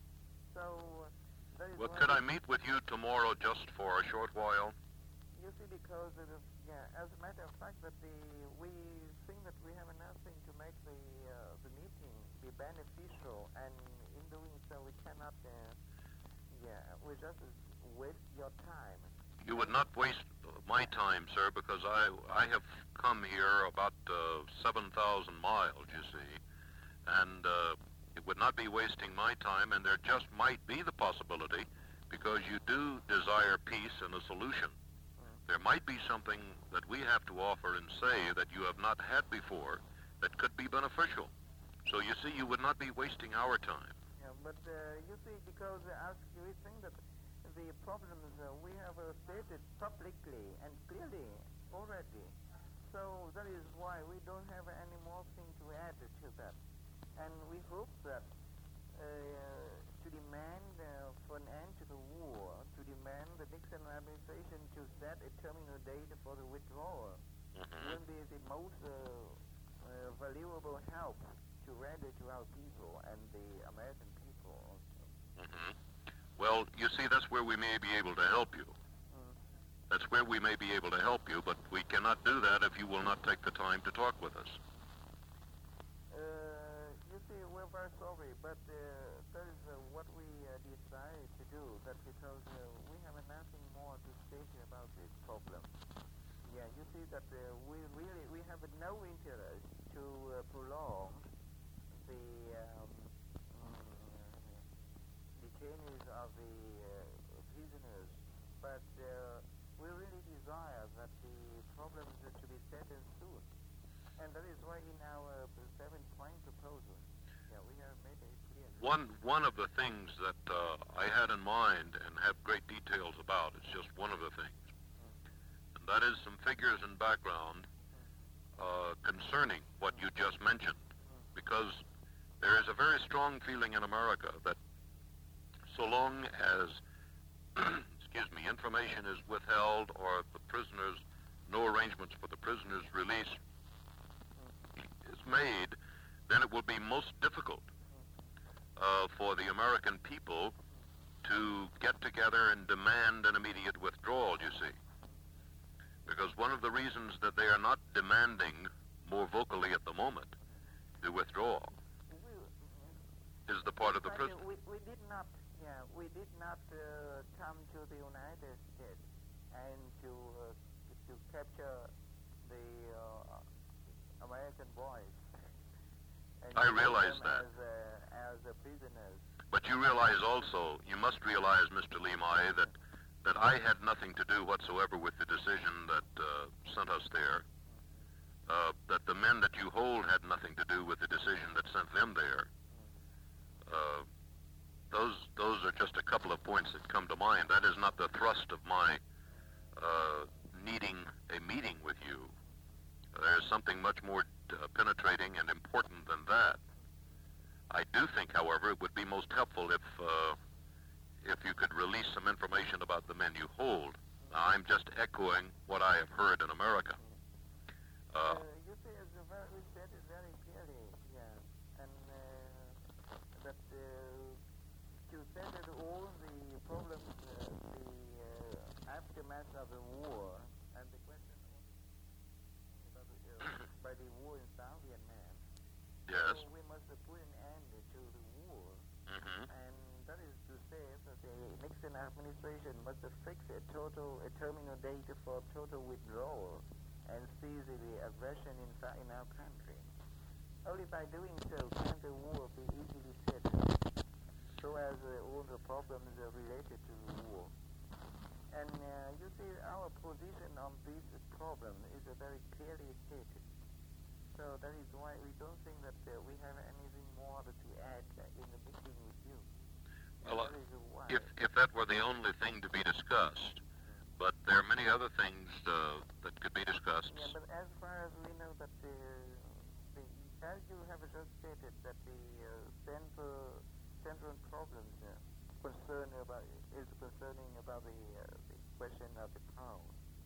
So, uh, that is Well, why could I meet with you tomorrow just for a short while? you see, because it is, yeah, as a matter of fact, that the we think that we have nothing to make the uh, the meeting be beneficial, and in doing so, we cannot, uh, yeah, we just waste your time. You would not waste my time, sir, because I I have come here about uh, seven thousand miles, you see, and uh, it would not be wasting my time, and there just might be the possibility, because you do desire peace and a solution. There might be something that we have to offer and say that you have not had before that could be beneficial. So you see, you would not be wasting our time. Yeah, but uh, you see, because uh, as we think that the problems uh, we have uh, stated publicly and clearly already, so that is why we don't have any more thing to add to that. And we hope that uh, to demand uh, for an end to the war, to demand the Nixon administration to set a terminal date for the withdrawal, Mm-hmm. will be the most uh, uh, valuable help to render to our people and the American people also. Mm-hmm. Well, you see, that's where we may be able to help you. Mm. That's where we may be able to help you, but we cannot do that if you will not take the time to talk with us. Uh, you see, we are very sorry, but uh, that is uh, what we uh, decided to do, that because uh, we have nothing more to state about this problem. Yeah, you see that uh, we really, we have no interest to uh, prolong the um, mm, detainees of the uh, prisoners, but uh, we really desire that the problems are to be settled soon. And that is why in our uh, seven-point proposal, yeah, we have made it clear. One, one of the things that uh, I had in mind and have great details about, it's just one of the things, mm-hmm. and that is some figures and background uh, concerning what you just mentioned, mm-hmm. because there is a very strong feeling in America that so long as, excuse me, information is withheld or the prisoners, no arrangements for the prisoners' release is made, then it will be most difficult uh, for the American people to get together and demand an immediate withdrawal, you see. Because one of the reasons that they are not demanding more vocally at the moment the withdrawal is the part of the prison. We, we did not, yeah, we did not uh, come to the United States and to uh, to capture the uh, American boys. And I realize that. As, uh, as uh, prisoners. But you realize also, you must realize, Mister Limai, that that I had nothing to do whatsoever with the decision that uh, sent us there. Uh, that the men that you hold had nothing to do with the decision that sent them there. Uh, those those are just a couple of points that come to mind. That is not the thrust of my uh, needing a meeting with you. There's something much more uh, penetrating and important than that. I do think, however, it would be most helpful if uh, if you could release some information about the men you hold. Now, I'm just echoing what I have heard in America. Uh, uh, you see, it's very, we said it very clearly, yeah, and uh, that uh, to settle all the problems, uh, the uh, aftermath of the war, and the question about the, uh, by the war in South Vietnam. Yes. So we must uh, put an end to the war, mm-hmm. and that is to say that the Nixon administration must fix a total, a terminal date for total withdrawal and cease the aggression in, in our country. Only by doing so can the war be easily settled, so as uh, all the problems are related to the war. And uh, you see, our position on this problem is uh, very clearly stated. So that is why we don't think that uh, we have anything more to add uh, in the meeting with you. Well, uh, if, if that were the only thing to be discussed, but there are many other things uh, that could be discussed. Yeah, but as far as we know that the, the as you have just stated, that the uh, central central problems uh, concern about is concerning about the uh, the question of the power.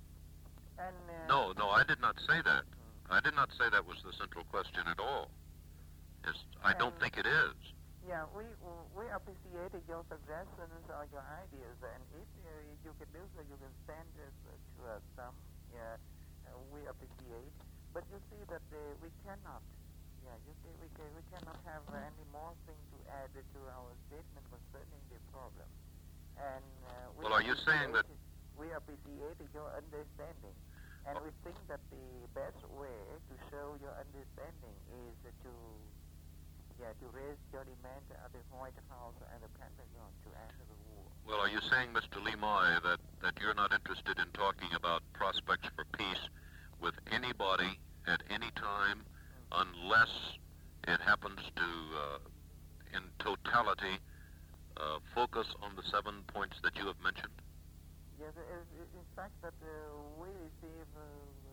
And uh, no, no, I did not say that. Mm-hmm. I did not say that was the central question at all. It's, I don't think it is. Yeah, we we appreciate your suggestions or your ideas, and if uh, you can do so, you can send it uh, to us some. Yeah, uh, we appreciate. But you see that uh, we cannot. Yeah, you see we can, we cannot have uh, any more thing to add to our statement concerning the problem. And uh, we well, are you saying that we appreciate your understanding, and we think that the best way to show your understanding is uh, to. Yeah, to raise your demand at the White House and the Pentagon to end the war. Well, are you saying, Mister Limai, that, that you're not interested in talking about prospects for peace with anybody at any time mm-hmm. unless it happens to, uh, in totality, uh, focus on the seven points that you have mentioned? Yes, in fact, that uh, we receive uh,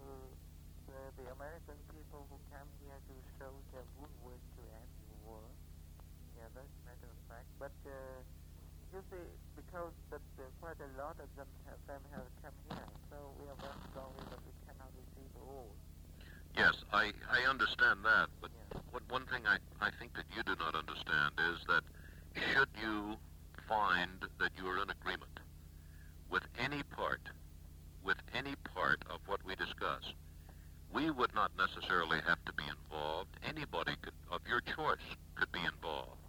uh, the American people who come here to show their good work to end the war. Yeah, that's a matter of fact. But uh, you see, because that uh, quite a lot of them have, them have come here, so we are very sorry that we cannot receive all. Yes, I, I understand that, but yeah. what, one thing I, I think that you do not understand is that should you find that you are in agreement with any part, with any part of what we discuss, We would not necessarily have to be involved. Anybody could, of your choice could be involved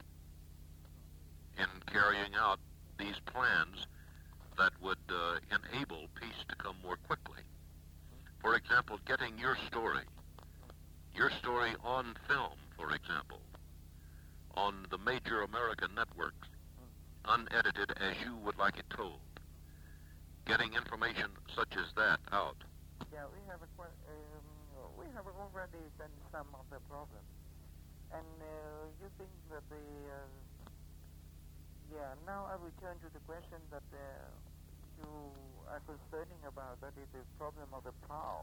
in carrying out these plans that would uh, enable peace to come more quickly. For example, getting your story, your story on film, for example, on the major American networks, unedited as you would like it told. Getting information such as that out. Yeah, we have a que- um, we have already done some of the problems, and uh, you think that the uh, yeah. Now I return to the question that uh, you are concerning about. That is the problem of the power.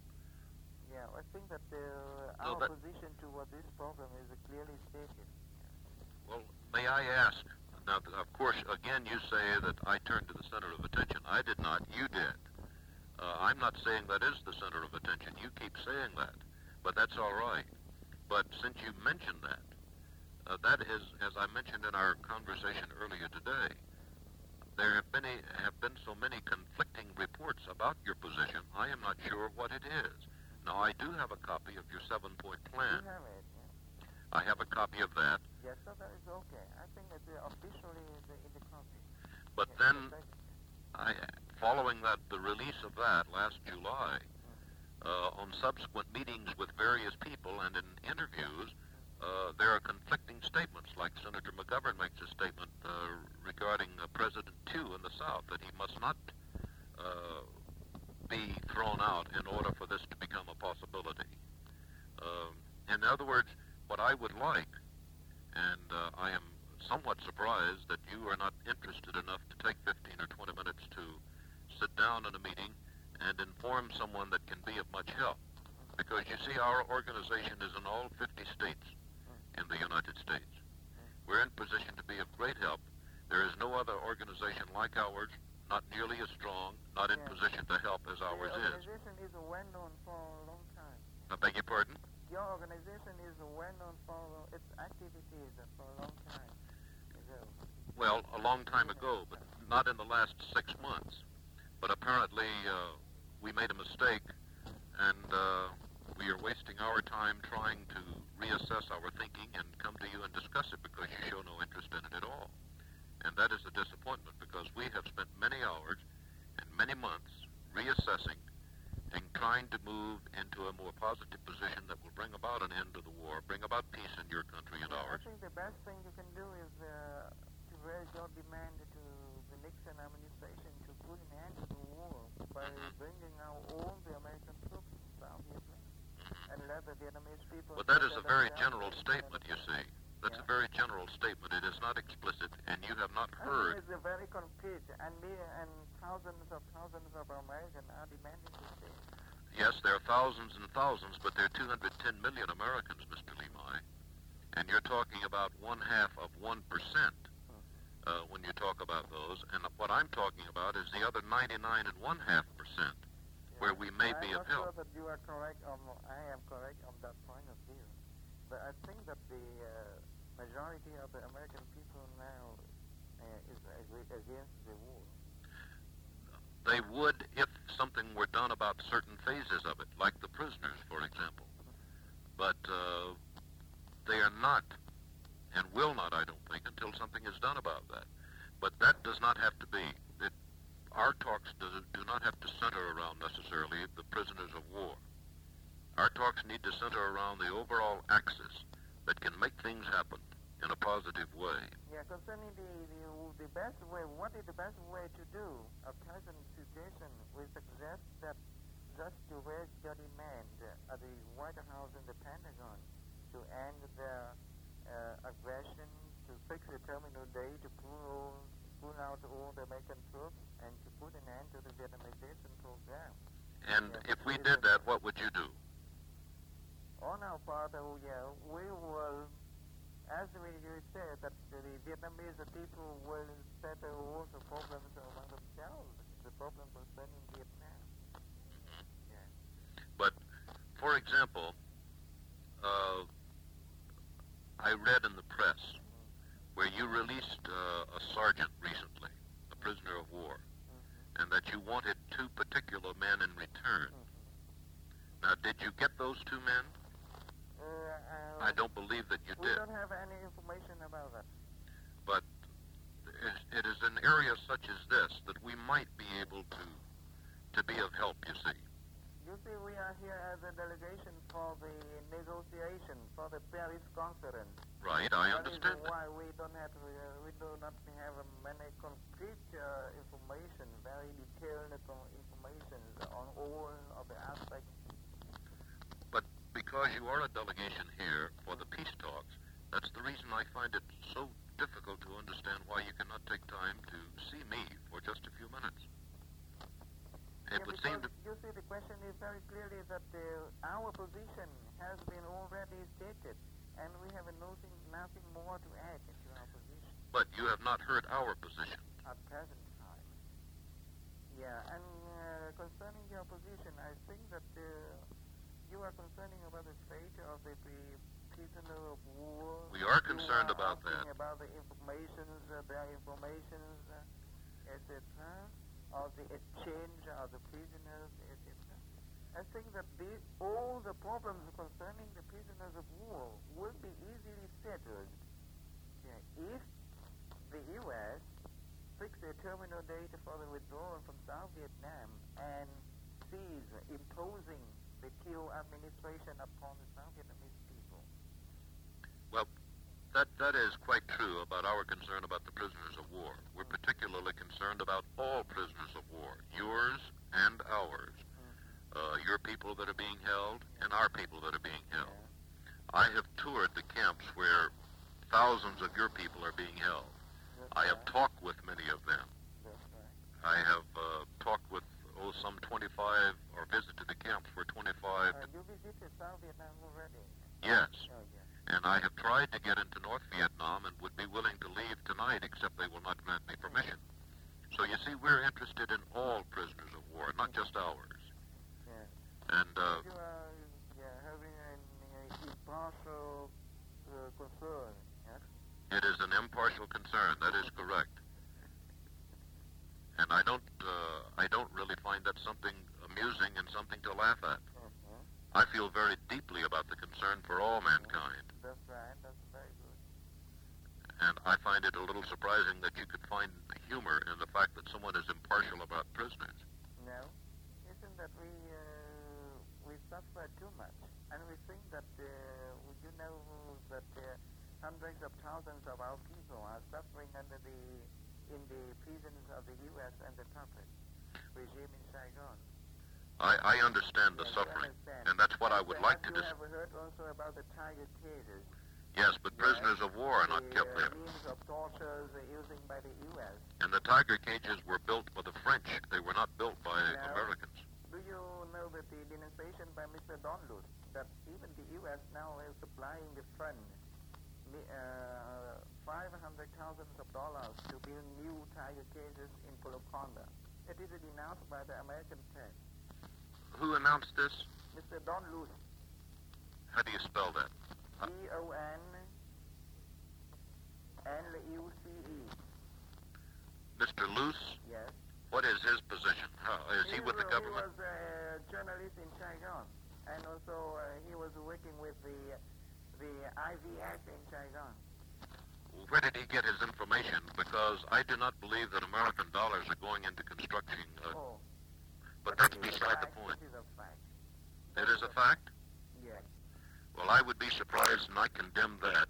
Yeah, I think that uh, No, our that- position toward this problem is uh, clearly stated. Well, may I ask, now, of course, again, you say that I turned to the center of attention. I did not. You did. Uh, I'm not saying that is the center of attention. You keep saying that, but that's all right. But since you mentioned that, uh, that is, as I mentioned in our conversation earlier today, there have been, a, have been so many conflicting reports about your position, I am not sure what it is. Now, I do have a copy of your seven-point plan. You have it, yeah. I have a copy of that. Yes, so that is okay. I think that uh, officially is uh, in the copy. But Yeah, then, thank you. I, following that, the release of that last July, uh, on subsequent meetings with various people and in interviews, uh, there are conflicting statements, like Senator McGovern makes a statement uh, regarding uh, President Tew in the South, that he must not uh, be thrown out in order for this to become a possibility. Um, in other words, what I would like, and uh, I am somewhat surprised that you are not interested enough to take fifteen or twenty minutes to sit down in a meeting and inform someone that can be of much help. Because you see, our organization is in all fifty states in the United States. We're in position to be of great help. There is no other organization like ours, not nearly as strong, not in Yeah. position to help as ours The is. organization is well known for a long time. I beg your pardon? Your organization is well known for its activities for a long time ago. Well, a long time ago, but not in the last six months. But apparently, uh, we made a mistake, and uh, we are wasting our time trying to reassess our thinking and come to you and discuss it because you show no interest in it at all. And that is a disappointment because we have spent many hours and many months reassessing and trying to move into a more positive position that will bring about an end to the war, bring about peace in your country and I ours. think the best thing you can do is uh, to raise your demand to the Nixon administration to put an end to the war by bringing out all the American troops in South Vietnam and let the Vietnamese people... But that is a settle very down general and- statement, you see. That's a Yeah. very general statement. It is not explicit, and you have not I think heard. it's a very concrete, and me and thousands of thousands of Americans are demanding to stay. Yes, there are thousands and thousands, but there are two hundred ten million Americans, Mister Limai. And you're talking about one half of one percent uh, when you talk about those. And what I'm talking about is the other ninety-nine and one half percent, where we may be I'm of not help. sure that you are correct on, I am correct on that point of view. But I think that the uh, majority of the American people now uh, is ag- against the war. They would if something were done about certain phases of it, like the prisoners, for example. But uh, they are not, and will not, I don't think, until something is done about that. But that does not have to be. It, our talks do, do not have to center around necessarily the prisoners of war. Our talks need to center around the overall axis that can make things happen in a positive way. Yeah, concerning the, the the best way, what is the best way to do a present situation? We suggest that just to raise your demand at the White House and the Pentagon to end the uh, aggression, to fix the terminal day, to pull pull out all the American troops, and to put an end to the Vietnamization program. And Yeah, if we it did is- that, what would you do? On our part, oh, yeah, we will, as we you said, that the Vietnamese people will settle all the problems among themselves, the problem concerning Vietnam. Yeah. But, for example, uh, I read in the press where you released uh, a sergeant recently, a prisoner of war, and that you wanted two particular men in return. Now, did you get those two men? Uh, uh, I don't believe that you we did. don't have any information about that. But it is an area such as this that we might be able to to be of help, you see. You see, we are here as a delegation for the negotiation for the Paris Conference. Right, I understand that. Why we don't have uh, we do not have uh, many concrete uh, information, very detailed information on all of the aspects. But because you are a delegation here for the peace talks, that's the reason I find it so difficult to understand why you cannot take time to see me for just a few minutes. It yeah, would seem to... You see, the question is very clearly that uh, our position has been already stated, and we have nothing, nothing more to add to our position. But you have not heard our position. At present time. Yeah, and uh, concerning your position, I think that uh, you are concerning about the fate of the prisoner of war. We are concerned are about that. About the informations, uh, their informations, uh, et cetera, of the exchange of the prisoners, et cetera. I think that the, all the problems concerning the prisoners of war will be easily settled yeah, if the U S fix a terminal date for the withdrawal from South Vietnam and cease imposing the Thieu administration upon the South Vietnamese people. Well, that that is quite true about our concern about the prisoners of war. We're particularly concerned about all prisoners of war, yours and ours. Uh, your people that are being held and our people that are being held. I have toured the camps where thousands of your people are being held. I have talked with many of them. I have uh, talked with, oh, some twenty-five, or visited the camps where twenty-five... Uh, you visited South Vietnam already? Yes. Oh, yeah. And I have tried to get into North Vietnam and would be willing to leave tonight, except they will not grant me permission. So you see, we're interested in all prisoners of war, not just ours. Yeah. And, uh... You are yeah, having an uh, impartial uh, concern, yes? It is an impartial concern, that is correct. And I don't, uh, I don't really find that something amusing and something to laugh at. Mm-hmm. I feel very deeply about the concern for all mankind. That's right, that's very good. And I find it a little surprising that you could find humor in the fact that someone is impartial about prisoners. No, isn't that we, uh, we suffer too much. And we think that, uh, you know, that uh, hundreds of thousands of our people are suffering under the in the prisons of the U S and the puppet regime in Saigon. I, I understand the yes, suffering, understand. and that's what and I would like to discuss. discuss. You have heard also about the tiger cages. Yes, but prisoners yes, of war are not the, kept uh, there. means of tortures uh, using by the U S. And the tiger cages were built by the French. They were not built by now, Americans. Do you know that the denunciation by Mister Donlus that even the U S now is supplying the fund uh, five hundred thousand of dollars to build new tiger cages in Poloconda. It is denounced by the American press. Who announced this? Mister Donlus. How do you spell that? D O N L U C E. Mister Luce? Yes. What is his position? How, is he, he with the was, government? He was a journalist in Saigon, and also uh, he was working with the the I V F in Saigon. Where did he get his information? Because I do not believe that American dollars are going into constructing. Uh, oh. But, but that's beside the point. It is a fact. It is a fact? Yes. Well, I would be surprised, and I condemn that.